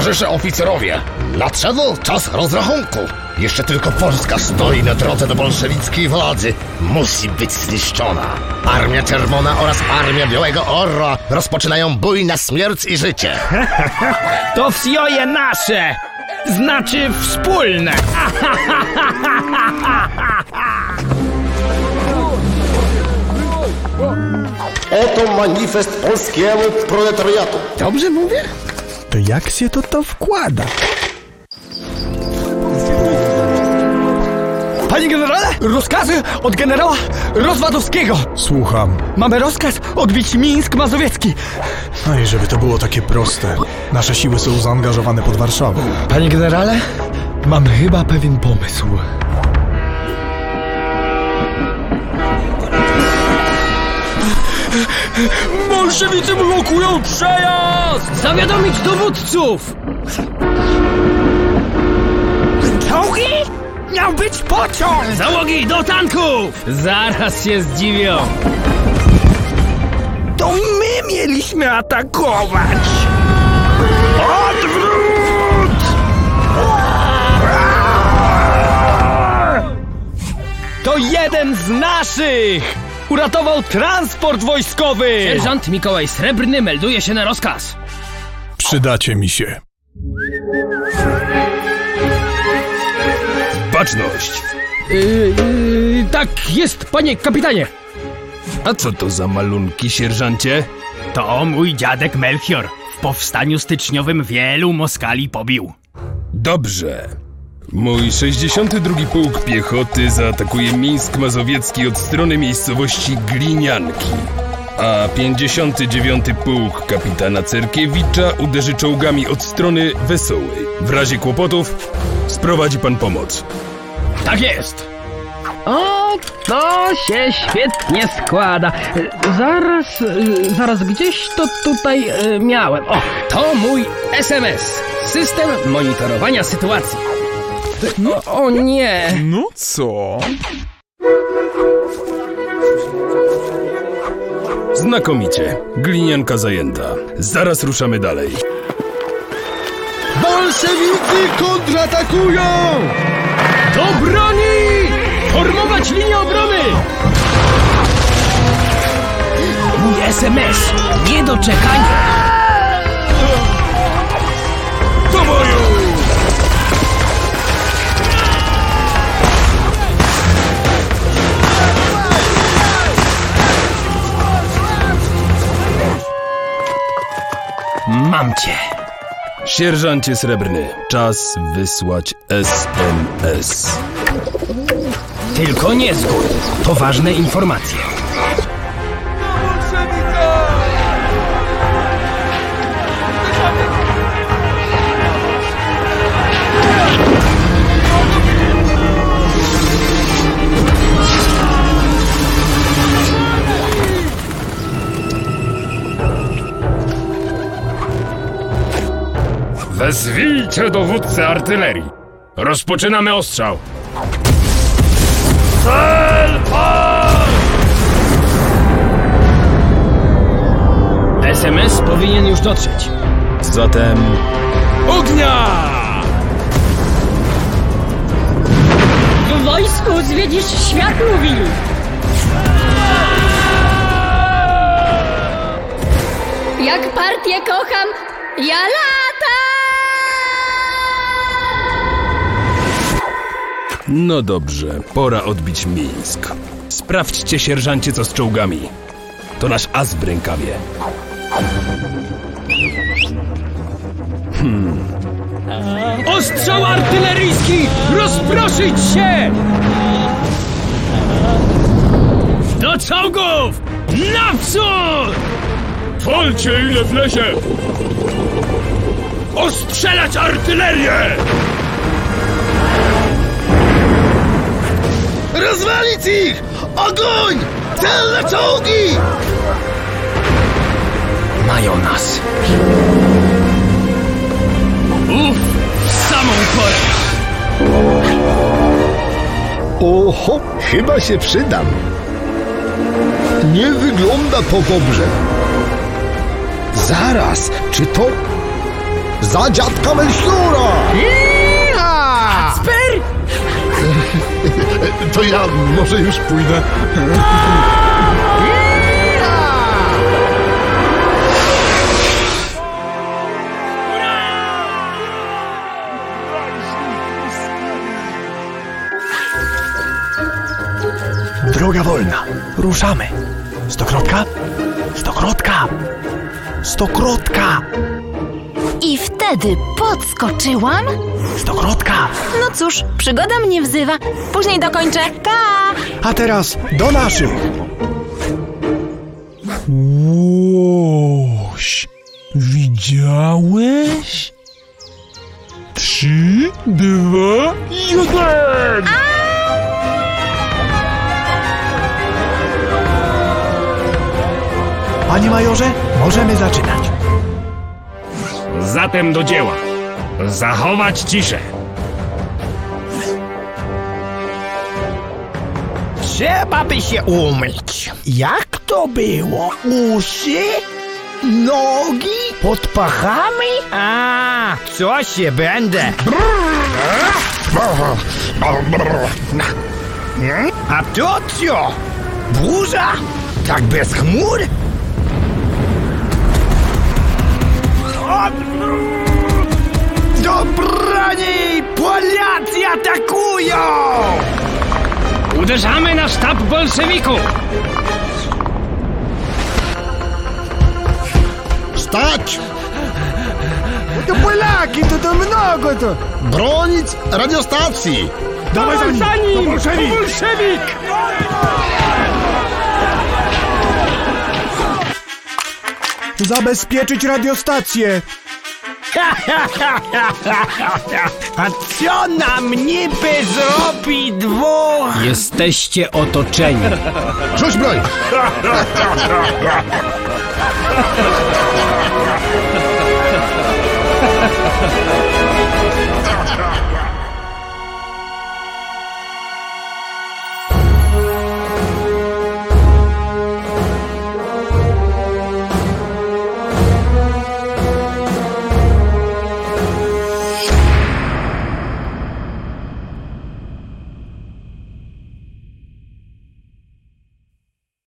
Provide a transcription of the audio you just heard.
Towarzysze oficerowie, nadszedł czas rozrachunku. Jeszcze tylko Polska stoi na drodze do bolszewickiej władzy. Musi być zniszczona. Armia Czerwona oraz Armia Białego Orła rozpoczynają bój na śmierć i życie. To wsioje nasze! Znaczy wspólne! Oto manifest polskiemu proletariatu. Dobrze mówię? To jak się to wkłada? Panie generale, rozkazy od generała Rozwadowskiego. Słucham. Mamy rozkaz odbić Mińsk Mazowiecki. No i żeby to było takie proste. Nasze siły są zaangażowane pod Warszawą. Panie generale, mam chyba pewien pomysł. Bolszewicy blokują przejazd! Zawiadomić dowódców! Czołgi? Miał być pociąg! Załogi do tanków! Zaraz się zdziwią! To my mieliśmy atakować! Odwrót! To jeden z naszych! Uratował transport wojskowy! Sierżant Mikołaj Srebrny melduje się na rozkaz. Przydacie mi się. Baczność! Tak jest, panie kapitanie! A co to za malunki, sierżancie? To mój dziadek Melchior. W powstaniu styczniowym wielu Moskali pobił. Dobrze. Mój 62. Pułk Piechoty zaatakuje Mińsk Mazowiecki od strony miejscowości Glinianki, a 59. Pułk kapitana Cerkiewicza uderzy czołgami od strony Wesołej. W razie kłopotów sprowadzi pan pomoc. Tak jest! O, to się świetnie składa. Zaraz gdzieś to tutaj miałem. O, to mój SMS. System monitorowania sytuacji. O nie! No co? Znakomicie. Glinianka zajęta. Zaraz ruszamy dalej. Bolszewicy kontratakują! Do broni! Formować linię obrony! Mój SMS! Niedoczekanie! Do boju! Mam cię! Sierżancie Srebrny, czas wysłać SMS. Tylko nie zgód. To ważne informacje. Wezwijcie dowódcę artylerii. Rozpoczynamy ostrzał. Cel pan! SMS powinien już dotrzeć. Zatem... ognia! W wojsku zwiedzisz świat, mówili. Jak partię kocham, ja latam! No dobrze, pora odbić Mińsk. Sprawdźcie, sierżancie, co z czołgami. To nasz as w rękawie. Ostrzał artyleryjski! Rozproszyć się! Do czołgów! Naprzód! Walcie ile wlezie! Ostrzelać artylerię! Rozwalić ich! Ogoń! Celne czołgi! Mają nas. W samą porę. Oho, chyba się przydam. Nie wygląda to dobrze. Zaraz, czy to... Za dziadka Melchiora! Kacper! To ja może już pójdę. Droga wolna. Ruszamy. Stokrotka? Stokrotka! Stokrotka! I wtedy podskoczyłam. Stokrotka! No cóż, przygoda mnie wzywa. Później dokończę. A teraz do naszych! Łoś! Widziałeś? 3, 2, 1! Panie majorze, możemy zaczynać. Zatem do dzieła. Zachować ciszę. Trzeba by się umyć. Jak to było? Uszy? Nogi? Pod pachami? A, co się będę? A to co? Burza? Tak bez chmur? Do broni! Polacy atakują! Uderzamy na sztab bolszewików! Stać! To Polaki, to mnogo to! Bronić radiostacji! Dawaj za nim! Bolszewik! Zabezpieczyć radiostację! A co nam niby zrobi dwóch? Jesteście otoczeni. Rzuć broń!